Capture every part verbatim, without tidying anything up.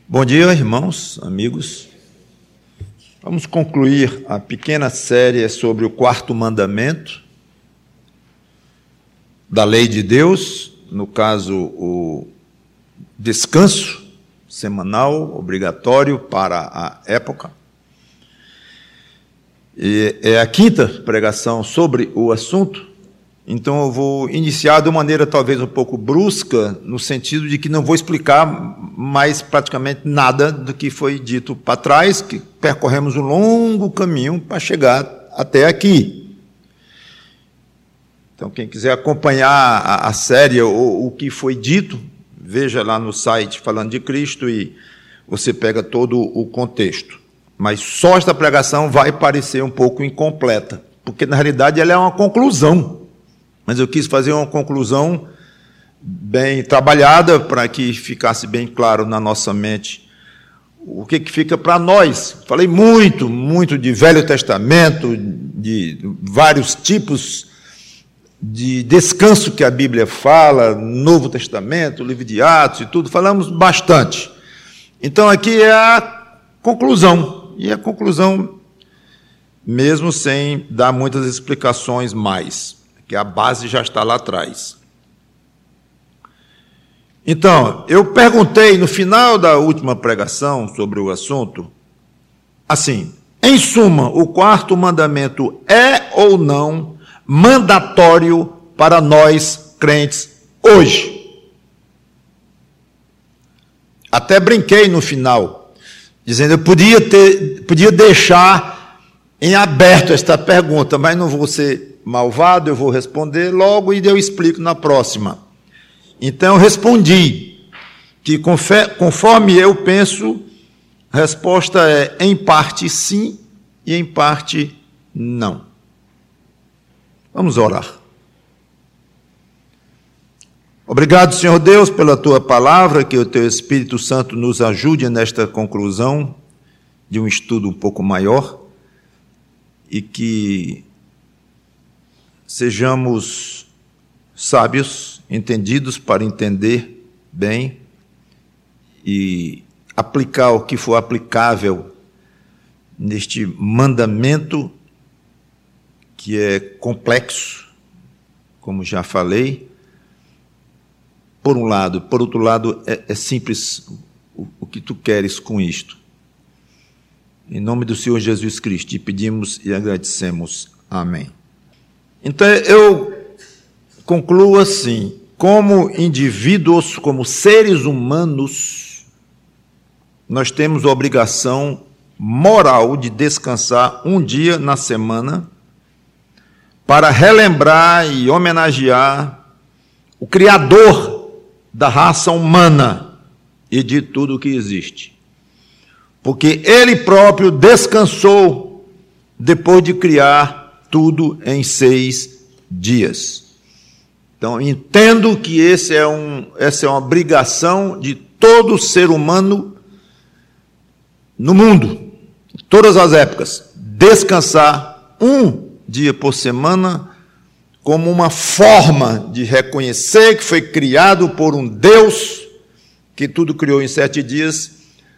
Bom dia, irmãos, amigos. Vamos concluir a pequena série sobre o quarto mandamento da lei de Deus, no caso, o descanso semanal obrigatório para a época. E é a quinta pregação sobre o assunto. Então eu vou iniciar de uma maneira talvez um pouco brusca, no sentido de que não vou explicar mais praticamente nada do que foi dito para trás, que percorremos um longo caminho para chegar até aqui. Então quem quiser acompanhar a, a série ou o que foi dito, veja lá no site Falando de Cristo e você pega todo o contexto. Mas só esta pregação vai parecer um pouco incompleta, porque na realidade ela é uma conclusão. Mas eu quis fazer uma conclusão bem trabalhada para que ficasse bem claro na nossa mente o que, que fica para nós. Falei muito, muito de Velho Testamento, de vários tipos de descanso que a Bíblia fala, Novo Testamento, livro de Atos e tudo, falamos bastante. Então aqui é a conclusão, e a conclusão mesmo sem dar muitas explicações mais, que a base já está lá atrás. Então, eu perguntei no final da última pregação sobre o assunto, assim, em suma, o quarto mandamento é ou não mandatório para nós crentes hoje? Até brinquei no final, dizendo que eu podia, ter, podia deixar em aberto esta pergunta, mas não vou ser malvado, eu vou responder logo e eu explico na próxima. Então, eu respondi que, conforme eu penso, a resposta é em parte sim e em parte não. Vamos orar. Obrigado, Senhor Deus, pela Tua palavra, que o Teu Espírito Santo nos ajude nesta conclusão de um estudo um pouco maior e que sejamos sábios, entendidos para entender bem e aplicar o que for aplicável neste mandamento que é complexo, como já falei. Por um lado, por outro lado, é, é simples o, o que tu queres com isto. Em nome do Senhor Jesus Cristo, te pedimos e agradecemos. Amém. Então, eu concluo assim, como indivíduos, como seres humanos, nós temos a obrigação moral de descansar um dia na semana para relembrar e homenagear o Criador da raça humana e de tudo que existe. Porque Ele próprio descansou depois de criar tudo em seis dias. Então, entendo que esse é um, essa é uma obrigação de todo ser humano no mundo, em todas as épocas, descansar um dia por semana como uma forma de reconhecer que foi criado por um Deus que tudo criou em sete dias,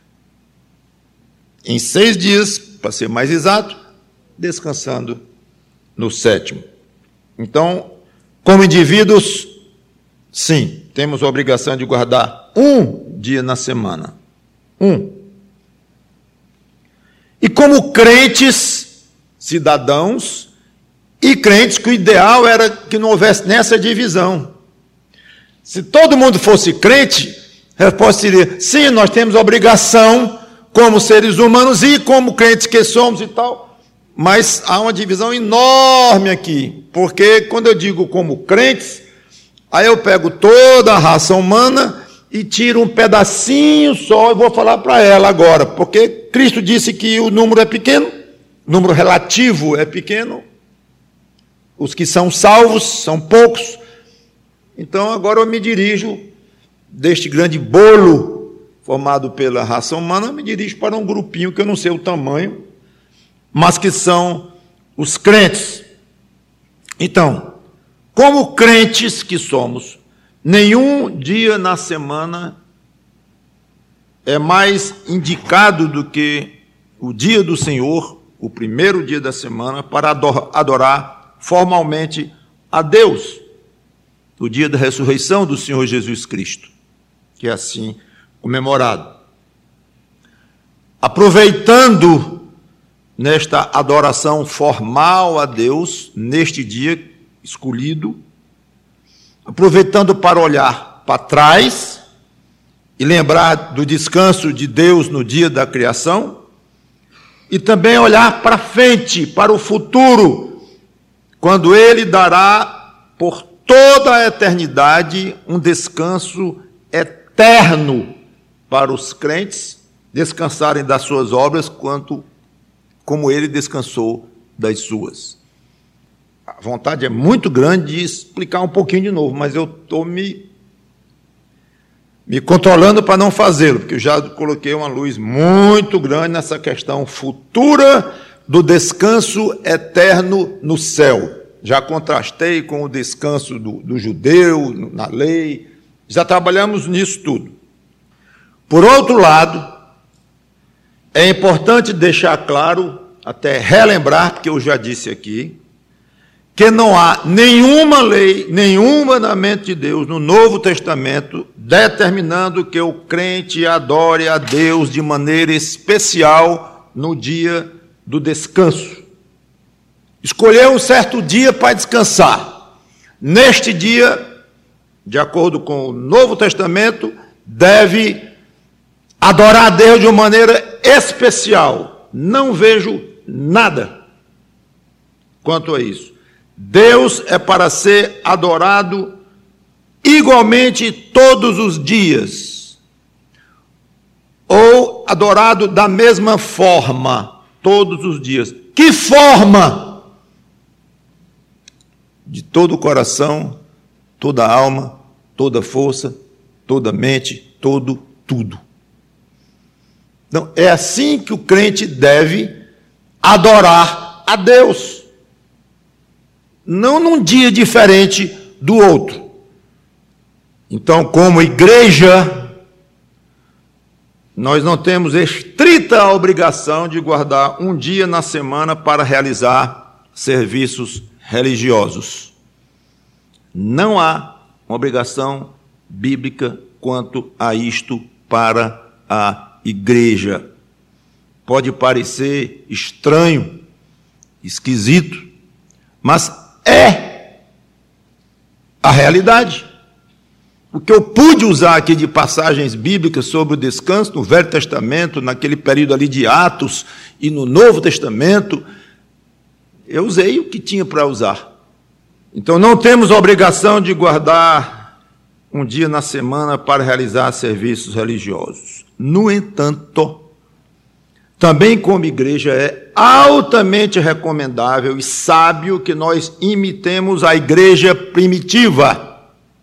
em seis dias, para ser mais exato, descansando no sétimo. Então, como indivíduos, sim, temos a obrigação de guardar um dia na semana. Um. E como crentes, cidadãos, e crentes que o ideal era que não houvesse nessa divisão. Se todo mundo fosse crente, a resposta seria, sim, nós temos a obrigação, como seres humanos e como crentes que somos e tal. Mas há uma divisão enorme aqui, porque quando eu digo como crentes, aí eu pego toda a raça humana e tiro um pedacinho só e vou falar para ela agora, porque Cristo disse que o número é pequeno, o número relativo é pequeno, os que são salvos são poucos, então agora eu me dirijo deste grande bolo formado pela raça humana, eu me dirijo para um grupinho que eu não sei o tamanho, mas que são os crentes. Então, como crentes que somos, nenhum dia na semana é mais indicado do que o dia do Senhor, o primeiro dia da semana, para adorar formalmente a Deus, o dia da ressurreição do Senhor Jesus Cristo, que é assim comemorado. Aproveitando nesta adoração formal a Deus, neste dia escolhido, aproveitando para olhar para trás e lembrar do descanso de Deus no dia da criação, e também olhar para frente, para o futuro, quando Ele dará por toda a eternidade um descanso eterno para os crentes descansarem das suas obras, quanto como Ele descansou das suas. A vontade é muito grande de explicar um pouquinho de novo, mas eu estou me, me controlando para não fazê-lo, porque eu já coloquei uma luz muito grande nessa questão futura do descanso eterno no céu. Já contrastei com o descanso do, do judeu na lei, já trabalhamos nisso tudo. Por outro lado, é importante deixar claro, até relembrar, porque eu já disse aqui, que não há nenhuma lei, nenhum mandamento de Deus no Novo Testamento determinando que o crente adore a Deus de maneira especial no dia do descanso. Escolher um certo dia para descansar. Neste dia, de acordo com o Novo Testamento, deve adorar a Deus de uma maneira especial. Não vejo nada quanto a isso. Deus é para ser adorado igualmente todos os dias, ou adorado da mesma forma todos os dias. Que forma? De todo o coração, toda a alma, toda a força, toda a mente, todo tudo. Então, é assim que o crente deve adorar a Deus. Não num dia diferente do outro. Então, como igreja, nós não temos estrita obrigação de guardar um dia na semana para realizar serviços religiosos. Não há uma obrigação bíblica quanto a isto para a igreja. Pode parecer estranho, esquisito, mas é a realidade. O que eu pude usar aqui de passagens bíblicas sobre o descanso no Velho Testamento, naquele período ali de Atos, e no Novo Testamento, eu usei o que tinha para usar. Então não temos a obrigação de guardar um dia na semana para realizar serviços religiosos. No entanto, também como igreja é altamente recomendável e sábio que nós imitemos a igreja primitiva,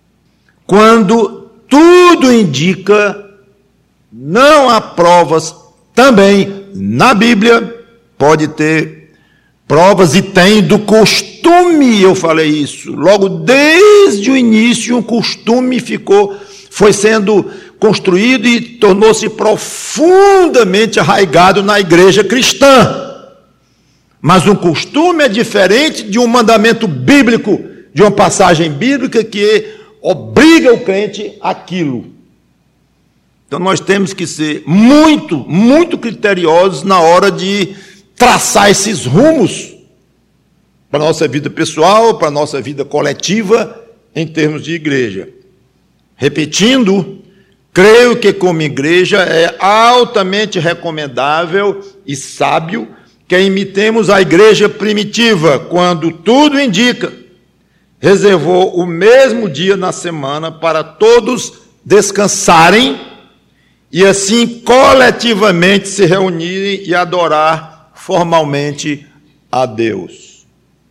quando tudo indica, não há provas também na Bíblia, pode ter provas e tem do costume, eu falei isso, logo desde o início um costume ficou, foi sendo construído e tornou-se profundamente arraigado na igreja cristã. Mas um costume é diferente de um mandamento bíblico, de uma passagem bíblica que obriga o crente àquilo. Então nós temos que ser muito, muito criteriosos na hora de traçar esses rumos para a nossa vida pessoal, para a nossa vida coletiva, em termos de igreja. Repetindo, creio que como igreja é altamente recomendável e sábio que imitemos a igreja primitiva, quando tudo indica, reservou o mesmo dia na semana para todos descansarem e assim coletivamente se reunirem e adorar formalmente a Deus.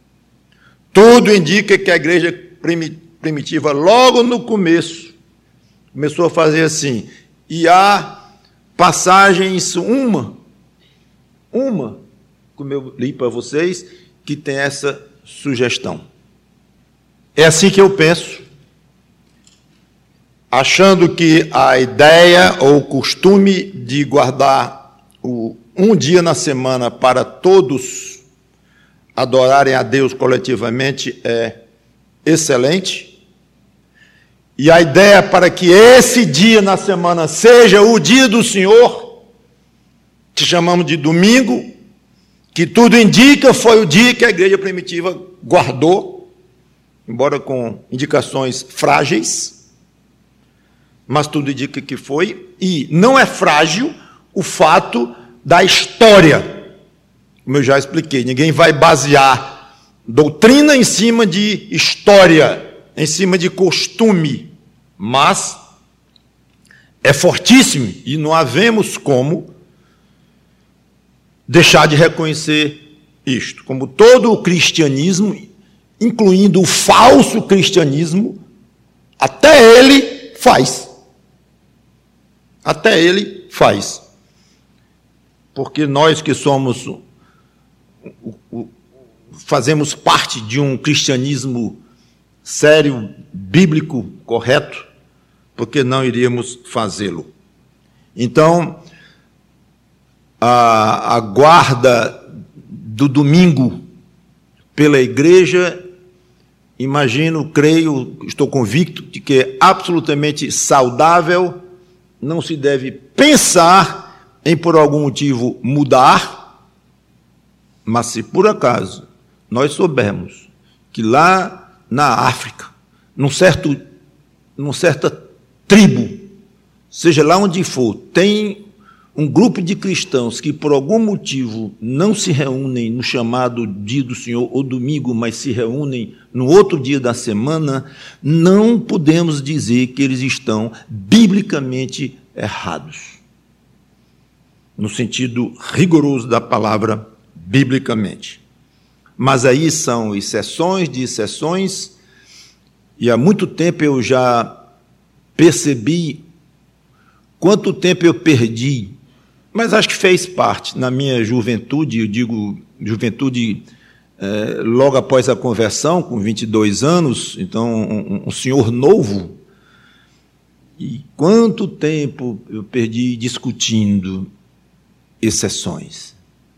Tudo indica que a igreja primitiva, logo no começo, começou a fazer assim, e há passagens, uma, uma, como eu li para vocês, que tem essa sugestão. É assim que eu penso. achando que a ideia ou o costume de guardar o, um dia na semana para todos adorarem a Deus coletivamente é excelente. E a ideia para que esse dia na semana seja o dia do Senhor, que chamamos de domingo, que tudo indica foi o dia que a igreja primitiva guardou, embora com indicações frágeis, mas tudo indica que foi, e não é frágil o fato da história, como eu já expliquei. Ninguém vai basear doutrina em cima de história, em cima de costume, mas é fortíssimo, e não havemos como deixar de reconhecer isto. Como todo o cristianismo, incluindo o falso cristianismo, até ele faz. Até ele faz. Porque nós que somos, fazemos parte de um cristianismo sério, bíblico, correto, porque não iríamos fazê-lo. Então, a, a guarda do domingo pela igreja, imagino, creio, estou convicto de que é absolutamente saudável. Não se deve pensar em, por algum motivo, mudar, mas se por acaso nós soubermos que lá na África, num certo, numa certa tribo, seja lá onde for, tem um grupo de cristãos que por algum motivo não se reúnem no chamado dia do Senhor ou domingo, mas se reúnem no outro dia da semana, não podemos dizer que eles estão biblicamente errados, no sentido rigoroso da palavra biblicamente. Mas aí são exceções de exceções, e há muito tempo eu já percebi quanto tempo eu perdi, mas acho que fez parte na minha juventude, eu digo juventude é, logo após a conversão, com vinte e dois anos, então um, um senhor novo, e quanto tempo eu perdi discutindo exceções.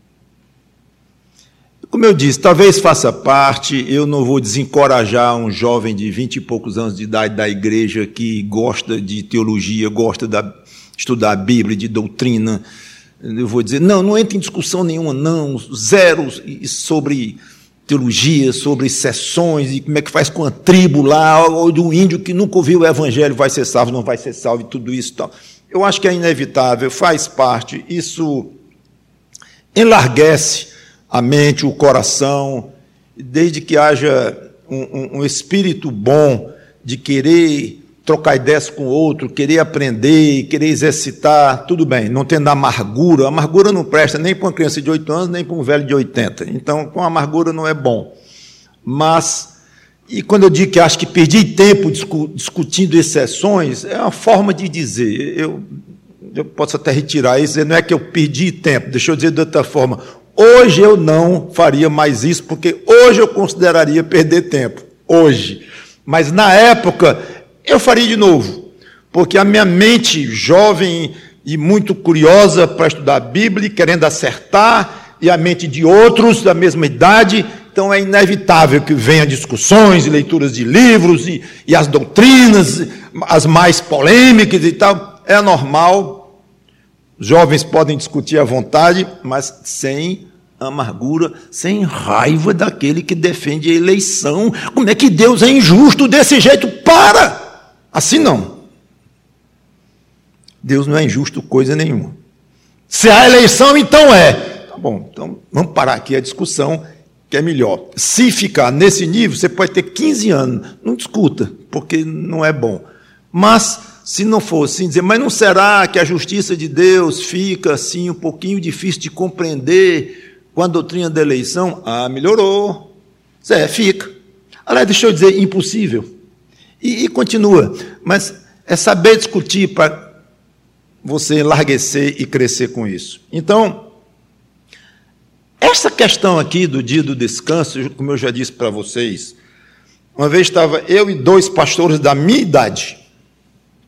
Como eu disse, talvez faça parte, eu não vou desencorajar um jovem de vinte e poucos anos de idade da igreja que gosta de teologia, gosta de estudar a Bíblia, de doutrina. Eu vou dizer, não, não entra em discussão nenhuma, não, zero sobre teologia, sobre sessões, e como é que faz com a tribo lá, ou do índio que nunca ouviu o evangelho, vai ser salvo, não vai ser salvo, e tudo isso. Tal. Eu acho que é inevitável, faz parte, isso enlarguece a mente, o coração, desde que haja um, um, um espírito bom de querer trocar ideias com o outro, querer aprender, querer exercitar, tudo bem, não tendo amargura. A amargura não presta nem para uma criança de oito anos, nem para um velho de oitenta. Então, com amargura não é bom. Mas, e quando eu digo que acho que perdi tempo discu- discutindo exceções, é uma forma de dizer, eu, eu posso até retirar isso, não é que eu perdi tempo, deixa eu dizer de outra forma, hoje eu não faria mais isso, porque hoje eu consideraria perder tempo, hoje. Mas na época eu faria de novo, porque a minha mente jovem e muito curiosa para estudar a Bíblia, querendo acertar, e a mente de outros da mesma idade, então é inevitável que venham discussões e leituras de livros e, e as doutrinas, as mais polêmicas e tal, é normal, os jovens podem discutir à vontade, mas sem amargura, sem raiva daquele que defende a eleição. Como é que Deus é injusto desse jeito? Para! Assim não. Deus não é injusto coisa nenhuma. Se há eleição, então é. Tá bom, então vamos parar aqui a discussão, que é melhor. Se ficar nesse nível, você pode ter quinze anos, não discuta, porque não é bom. Mas, se não for assim, dizer, mas não será que a justiça de Deus fica assim um pouquinho difícil de compreender com a doutrina da eleição? Ah, melhorou. É, fica. Aliás, deixa eu dizer, impossível. E, e continua, mas é saber discutir para você enlarguecer e crescer com isso. Então, essa questão aqui do dia do descanso, como eu já disse para vocês, uma vez estava eu e dois pastores da minha idade,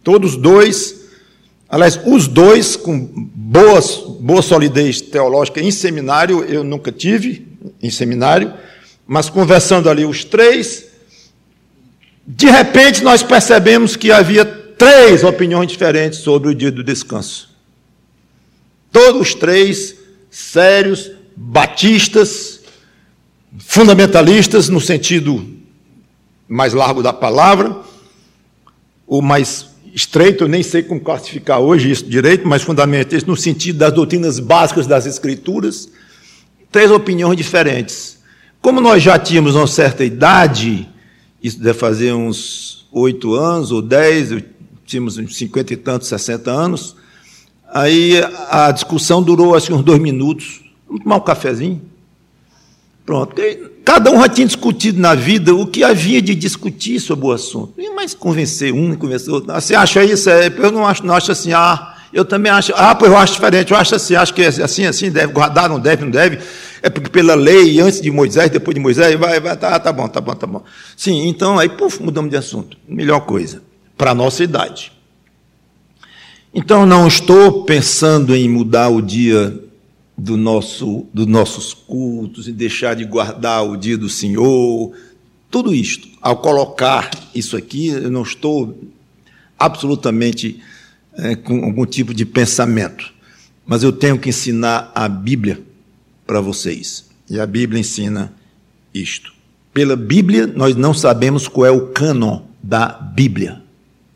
Todos dois, aliás, os dois com boas, boa solidez teológica em seminário, eu nunca tive em seminário, mas conversando ali os três, de repente nós percebemos que havia três opiniões diferentes sobre o dia do descanso. Todos os três sérios, batistas, fundamentalistas, no sentido mais largo da palavra, o mais estreito, eu nem sei como classificar hoje isso direito, mas fundamentalistas no sentido das doutrinas básicas das Escrituras, três opiniões diferentes. Como nós já tínhamos uma certa idade, isso deve fazer uns oito anos ou dez, tínhamos uns cinquenta e tantos, sessenta anos, aí a discussão durou assim, uns dois minutos. Vamos tomar um cafezinho? Pronto. Cada um já tinha discutido na vida o que havia de discutir sobre o assunto. Mas convencer um, convencer outro. Você acha isso? É, eu não acho, não acho assim. Ah, eu também acho. Ah, pois eu acho diferente. Eu acho assim, acho que é assim, assim, deve guardar, não deve, não deve. É porque pela lei, antes de Moisés, depois de Moisés, vai, vai, tá, tá bom, tá bom, tá bom. Sim, então, aí, puf, mudamos de assunto. Melhor coisa, para a nossa idade. Então, não estou pensando em mudar o dia do nosso, dos nossos cultos, em deixar de guardar o dia do Senhor, tudo isto. Ao colocar isso aqui, eu não estou absolutamente é, com algum tipo de pensamento, mas eu tenho que ensinar a Bíblia para vocês. E a Bíblia ensina isto. Pela Bíblia, nós não sabemos qual é o cânon da Bíblia.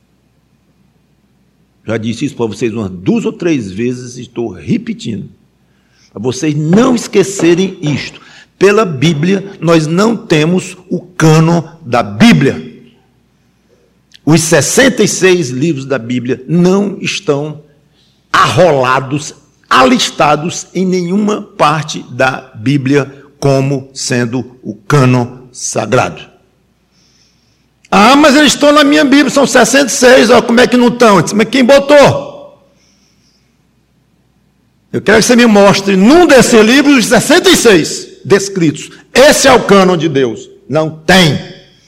Já disse isso para vocês umas duas ou três vezes e estou repetindo. Para vocês não esquecerem isto. Pela Bíblia, nós não temos o cânon da Bíblia. Os sessenta e seis livros da Bíblia não estão arrolados, alistados em nenhuma parte da Bíblia como sendo o cânon sagrado. Ah, mas eles estão na minha Bíblia, são sessenta e seis, ó, como é que não estão? Mas quem botou? Eu quero que você me mostre num desses livros os sessenta e seis descritos. Esse é o cânon de Deus. Não tem.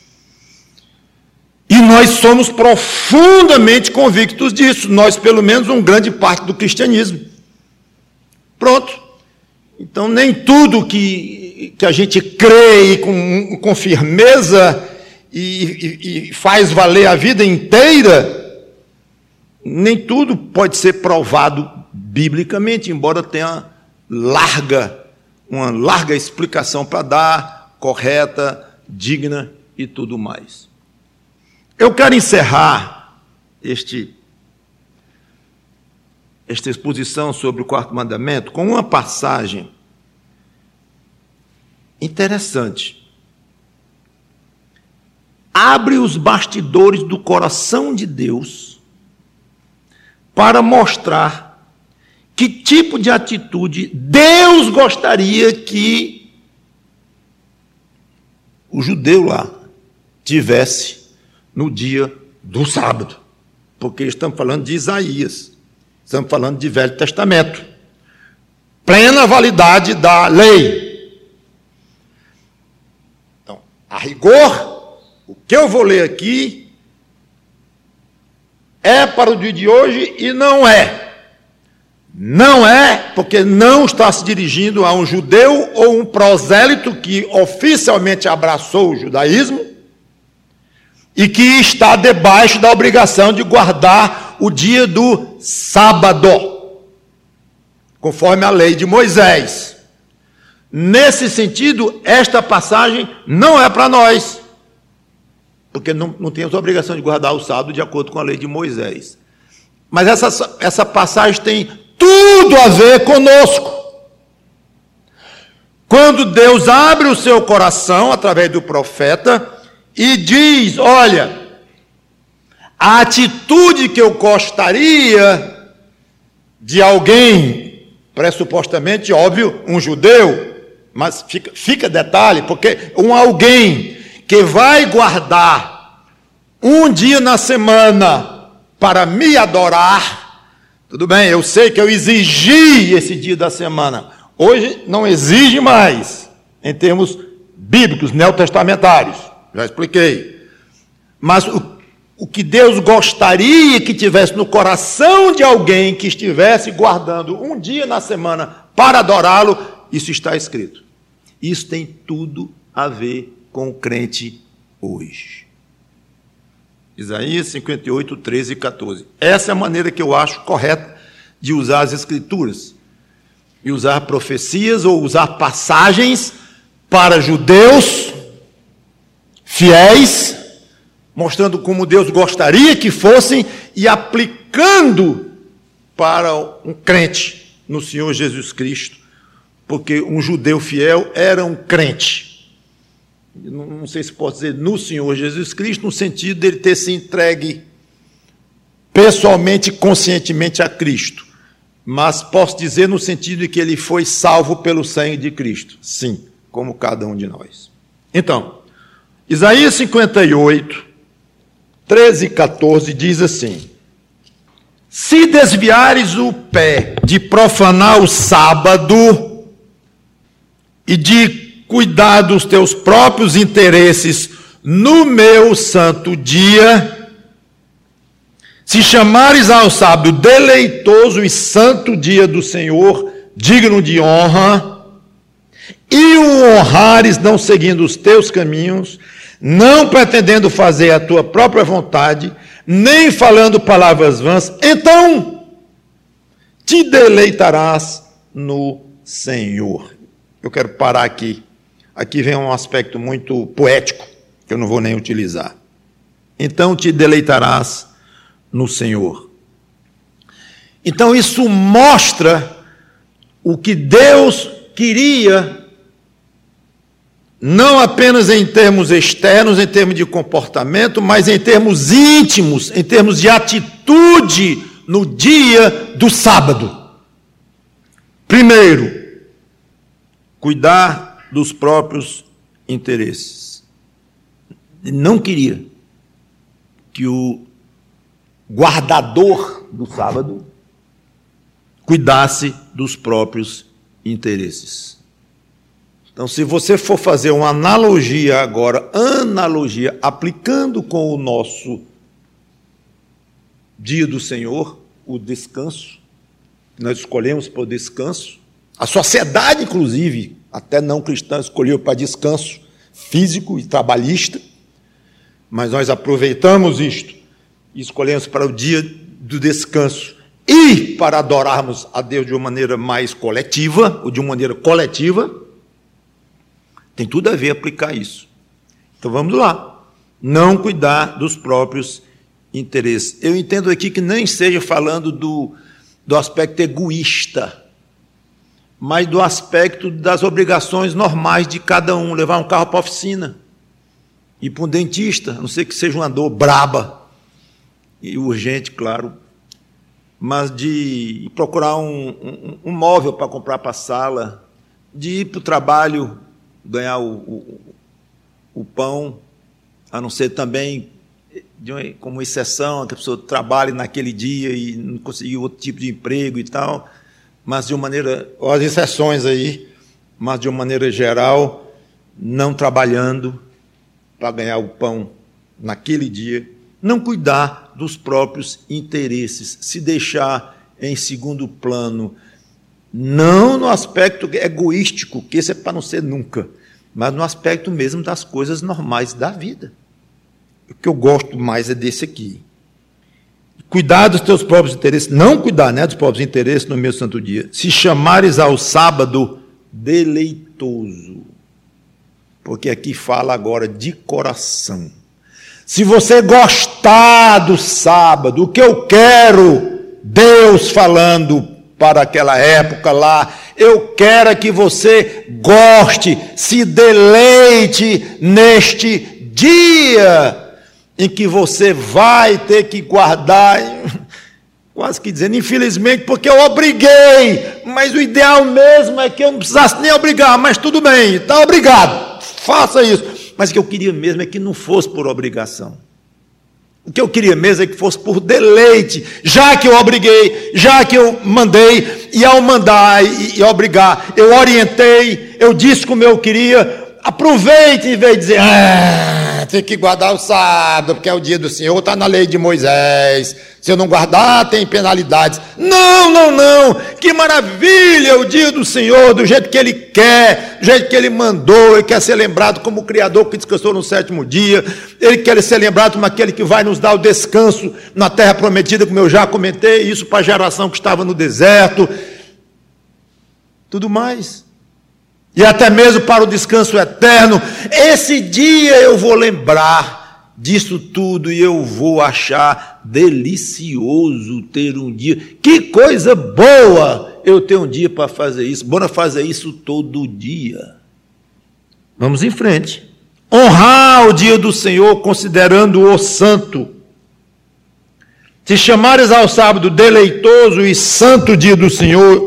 E nós somos profundamente convictos disso. Nós, pelo menos, uma grande parte do cristianismo. Pronto. Então, nem tudo que, que a gente crê com, com firmeza e, e, e faz valer a vida inteira, nem tudo pode ser provado biblicamente, embora tenha larga, uma larga explicação para dar, correta, digna e tudo mais. Eu quero encerrar este, esta exposição sobre o quarto mandamento com uma passagem interessante. Abre os bastidores do coração de Deus para mostrar que tipo de atitude Deus gostaria que o judeu lá tivesse no dia do sábado. Porque estamos falando de Isaías, estamos falando de Velho Testamento. Plena validade da lei. Então, a rigor, o que eu vou ler aqui é para o dia de hoje e não é. Não é, porque não está se dirigindo a um judeu ou um prosélito que oficialmente abraçou o judaísmo e que está debaixo da obrigação de guardar o dia do sábado, conforme a lei de Moisés. Nesse sentido, esta passagem não é para nós, porque não, não temos a obrigação de guardar o sábado de acordo com a lei de Moisés. Mas essa, essa passagem tem tudo a ver conosco. Quando Deus abre o seu coração através do profeta e diz, olha, a atitude que eu gostaria de alguém, pressupostamente, óbvio, um judeu, mas fica, fica detalhe, porque um alguém que vai guardar um dia na semana para me adorar, tudo bem, eu sei que eu exigi esse dia da semana. Hoje não exige mais, em termos bíblicos, neotestamentários. Já expliquei. Mas o, o que Deus gostaria que tivesse no coração de alguém que estivesse guardando um dia na semana para adorá-lo, isso está escrito. Isso tem tudo a ver com o crente hoje. Isaías cinquenta e oito, treze e quatorze. Essa é a maneira que eu acho correta de usar as Escrituras. E usar profecias ou usar passagens para judeus fiéis, mostrando como Deus gostaria que fossem e aplicando para um crente no Senhor Jesus Cristo, porque um judeu fiel era um crente. Não sei se pode dizer no Senhor Jesus Cristo, no sentido dele ter se entregue pessoalmente e conscientemente a Cristo, mas posso dizer no sentido de que ele foi salvo pelo sangue de Cristo, sim, como cada um de nós. Então, Isaías cinquenta e oito, treze e quatorze diz assim: se desviares o pé de profanar o sábado e de cuidar dos teus próprios interesses no meu santo dia, se chamares ao sábado deleitoso e santo dia do Senhor, digno de honra, e o honrares não seguindo os teus caminhos, não pretendendo fazer a tua própria vontade, nem falando palavras vãs, então te deleitarás no Senhor. Eu quero parar aqui. Aqui vem um aspecto muito poético, que eu não vou nem utilizar. Então te deleitarás no Senhor. Então isso mostra o que Deus queria, não apenas em termos externos, em termos de comportamento, mas em termos íntimos, em termos de atitude no dia do sábado. Primeiro, cuidar dos próprios interesses. Ele não queria que o guardador do sábado cuidasse dos próprios interesses. Então, se você for fazer uma analogia agora, analogia, aplicando com o nosso dia do Senhor, o descanso, nós escolhemos por descanso, a sociedade, inclusive, até não cristã, escolheu para descanso físico e trabalhista, mas nós aproveitamos isto e escolhemos para o dia do descanso e para adorarmos a Deus de uma maneira mais coletiva, ou de uma maneira coletiva. Tem tudo a ver aplicar isso. Então vamos lá. Não cuidar dos próprios interesses. Eu entendo aqui que nem seja falando do, do aspecto egoísta, mas do aspecto das obrigações normais de cada um. Levar um carro para a oficina, ir para um dentista, a não ser que seja uma dor braba e urgente, claro, mas de procurar um, um, um móvel para comprar para a sala, de ir para o trabalho, ganhar o, o, o pão, a não ser também, de uma, como exceção, que a pessoa trabalhe naquele dia e não conseguiu outro tipo de emprego e tal, mas de uma maneira, ou as exceções aí, mas de uma maneira geral, não trabalhando para ganhar o pão naquele dia, não cuidar dos próprios interesses, se deixar em segundo plano, não no aspecto egoístico, que esse é para não ser nunca, mas no aspecto mesmo das coisas normais da vida. O que eu gosto mais é desse aqui. Cuidar dos teus próprios interesses, não cuidar, né, dos próprios interesses no meu santo dia. Se chamares ao sábado deleitoso, porque aqui fala agora de coração. Se você gostar do sábado, o que eu quero, Deus falando para aquela época lá, eu quero que você goste, se deleite neste dia em que você vai ter que guardar, quase que dizendo, infelizmente, porque eu obriguei, mas o ideal mesmo é que eu não precisasse nem obrigar, mas tudo bem, está obrigado, faça isso. Mas o que eu queria mesmo é que não fosse por obrigação. O que eu queria mesmo é que fosse por deleite, já que eu obriguei, já que eu mandei, e ao mandar e, e obrigar, eu orientei, eu disse como eu queria, aproveite em vez de dizer, ah, tem que guardar o sábado, porque é o dia do Senhor, está na lei de Moisés. Se eu não guardar, tem penalidades. Não, não, não. Que maravilha o dia do Senhor, do jeito que Ele quer, do jeito que Ele mandou. Ele quer ser lembrado como o Criador que descansou no sétimo dia. Ele quer ser lembrado como aquele que vai nos dar o descanso na terra prometida, como eu já comentei, isso para a geração que estava no deserto. Tudo mais. E até mesmo para o descanso eterno. Esse dia eu vou lembrar disso tudo e eu vou achar delicioso ter um dia. Que coisa boa eu ter um dia para fazer isso. Bora fazer isso todo dia. Vamos em frente. Honrar o dia do Senhor, considerando-o santo. Se chamares ao sábado deleitoso e santo dia do Senhor,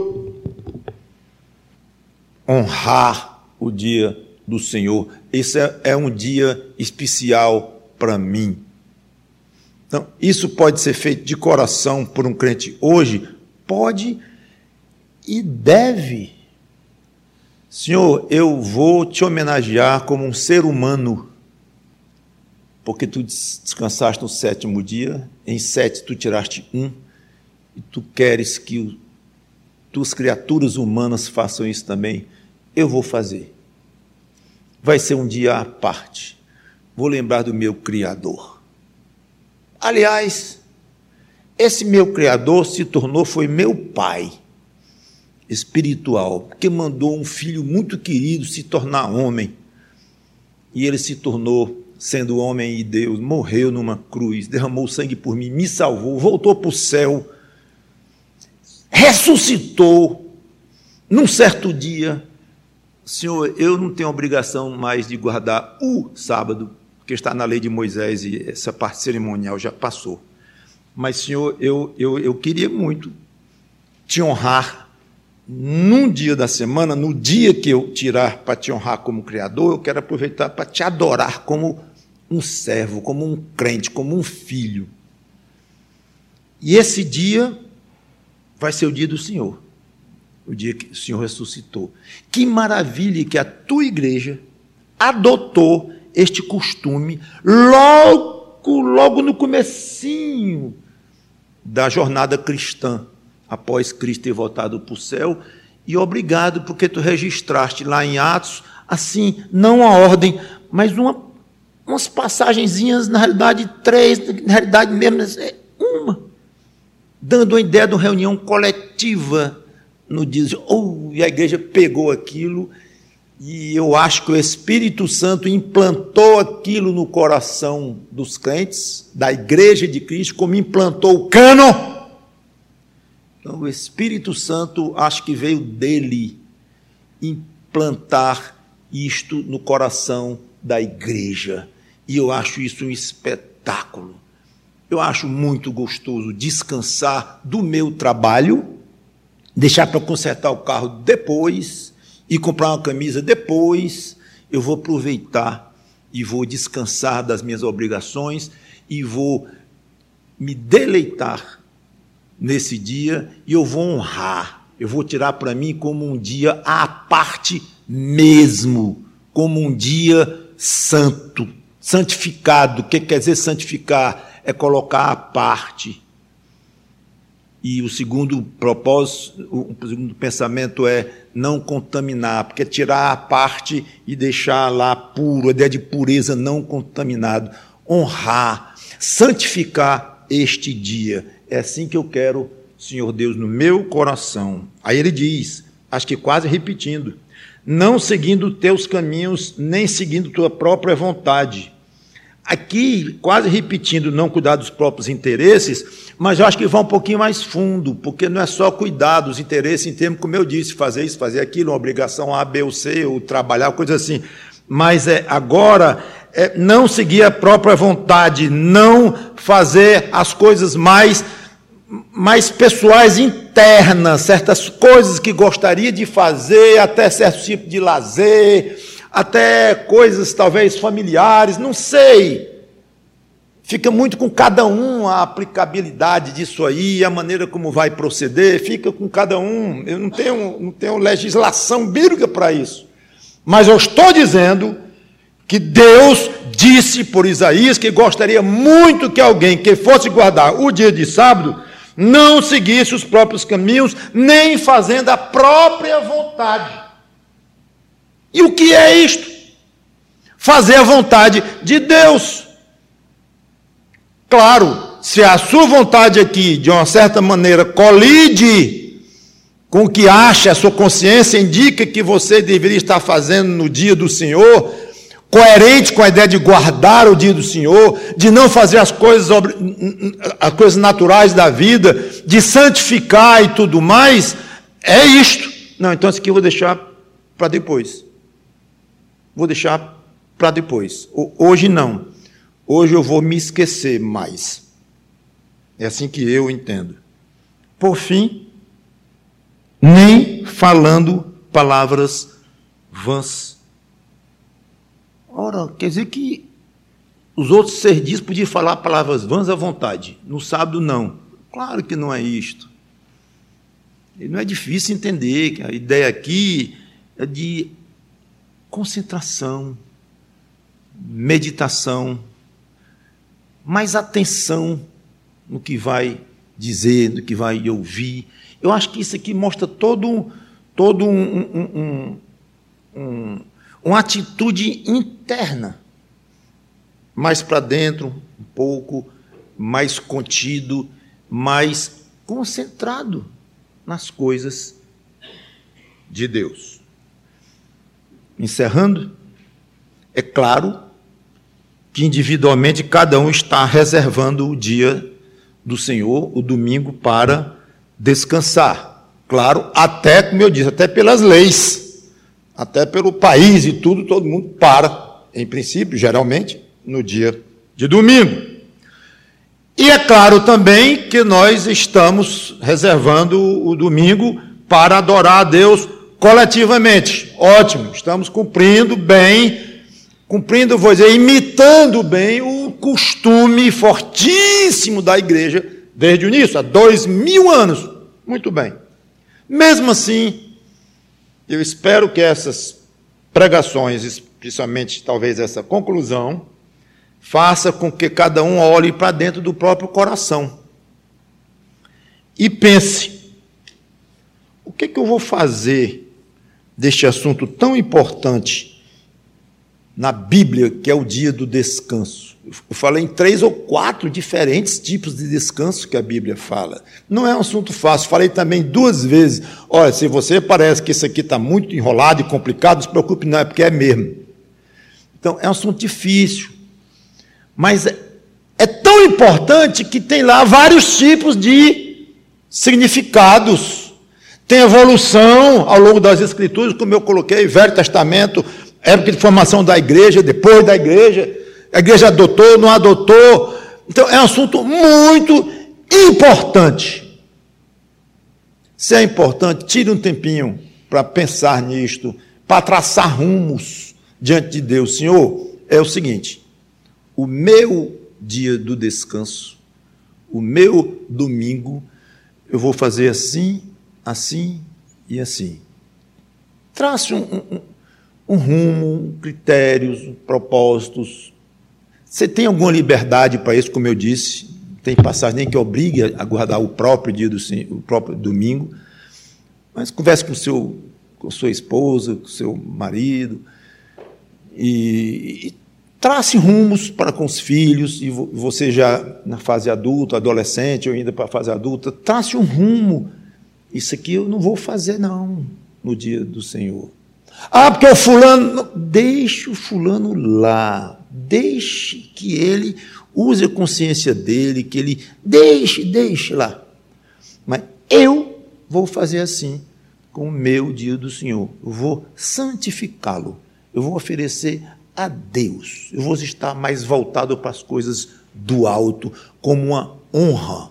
honrar o dia do Senhor. Esse é, é um dia especial para mim. Então, isso pode ser feito de coração por um crente hoje? Pode e deve. Senhor, eu vou te homenagear como um ser humano, porque tu descansaste no sétimo dia, em sete tu tiraste um, e tu queres que tuas criaturas humanas façam isso também. Eu vou fazer. Vai ser um dia à parte. Vou lembrar do meu Criador. Aliás, esse meu Criador se tornou, foi meu Pai espiritual, que mandou um filho muito querido se tornar homem. E ele se tornou, sendo homem e Deus, morreu numa cruz, derramou sangue por mim, me salvou, voltou para o céu, ressuscitou. Num certo dia, Senhor, eu não tenho obrigação mais de guardar o sábado, porque está na lei de Moisés e essa parte cerimonial já passou. Mas, Senhor, eu, eu, eu queria muito te honrar num dia da semana, no dia que eu tirar para te honrar como Criador, eu quero aproveitar para te adorar como um servo, como um crente, como um filho. E esse dia vai ser o dia do Senhor. O dia que o Senhor ressuscitou. Que maravilha que a tua igreja adotou este costume logo, logo no comecinho da jornada cristã, após Cristo ter voltado para o céu, e obrigado porque tu registraste lá em Atos, assim, não a ordem, mas uma, umas passagenzinhas, na realidade três, na realidade mesmo, uma, dando a ideia de uma reunião coletiva no dia, oh, e a igreja pegou aquilo, e eu acho que o Espírito Santo implantou aquilo no coração dos crentes, da igreja de Cristo, como implantou o cânon. Então, o Espírito Santo, acho que veio dele implantar isto no coração da igreja, e eu acho isso um espetáculo. Eu acho muito gostoso descansar do meu trabalho, deixar para consertar o carro depois e comprar uma camisa depois. Eu vou aproveitar e vou descansar das minhas obrigações e vou me deleitar nesse dia e eu vou honrar. Eu vou tirar para mim como um dia à parte mesmo, como um dia santo, santificado. O que quer dizer santificar? É colocar à parte. E o segundo propósito, o segundo pensamento é não contaminar, porque tirar a parte e deixar lá puro, a ideia de pureza, não contaminado. Honrar, santificar este dia. É assim que eu quero, Senhor Deus, no meu coração. Aí ele diz, acho que quase repetindo, não seguindo teus caminhos, nem seguindo tua própria vontade. Aqui, quase repetindo, não cuidar dos próprios interesses, mas eu acho que vai um pouquinho mais fundo, porque não é só cuidar dos interesses em termos, como eu disse, fazer isso, fazer aquilo, uma obrigação A, B ou C, ou trabalhar, coisa assim. Mas é, agora, é, não seguir a própria vontade, não fazer as coisas mais, mais pessoais, internas, certas coisas que gostaria de fazer, até certo tipo de lazer, até coisas talvez familiares, não sei. Fica muito com cada um a aplicabilidade disso aí, a maneira como vai proceder, fica com cada um. Eu não tenho, não tenho legislação bíblica para isso. Mas eu estou dizendo que Deus disse por Isaías que gostaria muito que alguém que fosse guardar o dia de sábado não seguisse os próprios caminhos, nem fazendo a própria vontade. E o que é isto? Fazer a vontade de Deus. Claro, se a sua vontade aqui, de uma certa maneira, colide com o que acha, a sua consciência indica que você deveria estar fazendo no dia do Senhor, coerente com a ideia de guardar o dia do Senhor, de não fazer as coisas, as coisas naturais da vida, de santificar e tudo mais, é isto. Não, então isso aqui eu vou deixar para depois. Vou deixar para depois. Hoje não. Hoje eu vou me esquecer mais. É assim que eu entendo. Por fim, nem falando palavras vãs. Ora, quer dizer que os outros serviços podiam falar palavras vãs à vontade. No sábado, não. Claro que não é isto. E não é difícil entender que a ideia aqui é de concentração, meditação, mais atenção no que vai dizer, no que vai ouvir. Eu acho que isso aqui mostra todo, todo um, um, um, um, uma atitude interna, mais para dentro, um pouco mais contido, mais concentrado nas coisas de Deus. Encerrando, é claro que individualmente cada um está reservando o dia do Senhor, o domingo, para descansar. Claro, até, como eu disse, até pelas leis, até pelo país e tudo, todo mundo para, em princípio, geralmente, no dia de domingo. E é claro também que nós estamos reservando o domingo para adorar a Deus coletivamente. Ótimo, estamos cumprindo bem, cumprindo, vou dizer, imitando bem o costume fortíssimo da igreja desde o início, há dois mil anos. Muito bem. Mesmo assim, eu espero que essas pregações, especialmente talvez essa conclusão, faça com que cada um olhe para dentro do próprio coração e pense: o que, que eu vou fazer deste assunto tão importante na Bíblia, que é o dia do descanso? Eu falei em três ou quatro diferentes tipos de descanso que a Bíblia fala. Não é um assunto fácil. Falei também duas vezes: olha, se você parece que isso aqui está muito enrolado e complicado, não se preocupe, não, é porque é mesmo. Então, é um assunto difícil. Mas é, é tão importante que tem lá vários tipos de significados. Tem evolução ao longo das Escrituras, como eu coloquei, Velho Testamento, época de formação da igreja, depois da igreja, a igreja adotou, não adotou. Então, é um assunto muito importante. Se é importante, tire um tempinho para pensar nisto, para traçar rumos diante de Deus. Senhor, é o seguinte: o meu dia do descanso, o meu domingo, eu vou fazer assim, assim e assim. Trace um, um, um rumo, critérios, propósitos. Você tem alguma liberdade para isso, como eu disse? Tem passagem nem que obrigue a guardar o próprio dia do o próprio domingo, mas converse com seu, com sua esposa, com seu marido, e, e trace rumos para com os filhos, e você já na fase adulta, adolescente, ou ainda para a fase adulta, trace um rumo. Isso aqui eu não vou fazer, não, no dia do Senhor. Ah, porque o fulano... Não, deixe o fulano lá. Deixe que ele use a consciência dele, que ele... Deixe, deixe lá. Mas eu vou fazer assim com o meu dia do Senhor. Eu vou santificá-lo. Eu vou oferecer a Deus. Eu vou estar mais voltado para as coisas do alto, como uma honra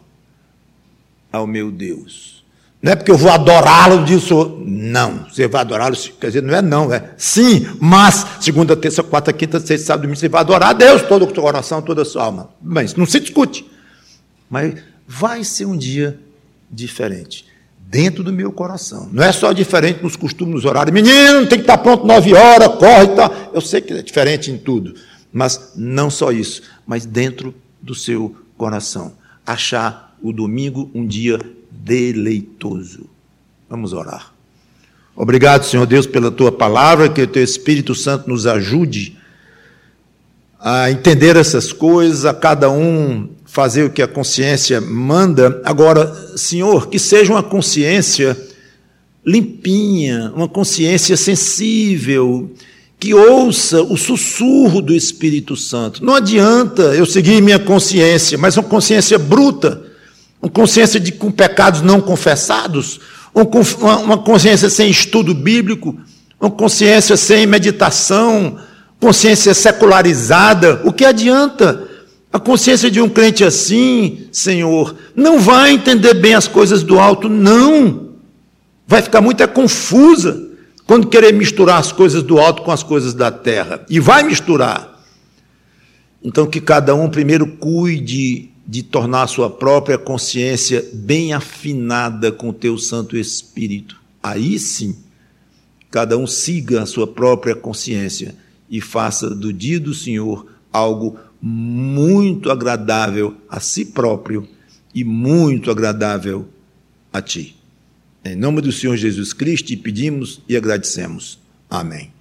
ao meu Deus. Não é porque eu vou adorá-lo disso. Não, você vai adorá-lo, quer dizer, não é não, é sim, mas segunda, terça, quarta, quinta, sexta, sábado, domingo, você vai adorar a Deus, todo o seu coração, toda a sua alma. Bem, isso não se discute. Mas vai ser um dia diferente, dentro do meu coração. Não é só diferente nos costumes, nos horários. Menino, tem que estar pronto nove horas, corre e tal. Eu sei que é diferente em tudo, Mas não só isso, mas dentro do seu coração. Achar o domingo um dia deleitoso. Vamos orar. Obrigado, Senhor Deus, pela Tua palavra, que o Teu Espírito Santo nos ajude a entender essas coisas, a cada um fazer o que a consciência manda. Agora, Senhor, que seja uma consciência limpinha, uma consciência sensível, que ouça o sussurro do Espírito Santo. Não adianta eu seguir minha consciência, mas uma consciência bruta, uma consciência de, com pecados não confessados, uma, uma consciência sem estudo bíblico, uma consciência sem meditação, consciência secularizada. O que adianta? A consciência de um crente assim, Senhor, não vai entender bem as coisas do alto, não. Vai ficar muito é confusa quando querer misturar as coisas do alto com as coisas da terra. E vai misturar. Então, que cada um primeiro cuide de tornar a sua própria consciência bem afinada com o Teu Santo Espírito. Aí sim, cada um siga a sua própria consciência e faça do dia do Senhor algo muito agradável a si próprio e muito agradável a Ti. Em nome do Senhor Jesus Cristo, pedimos e agradecemos. Amém.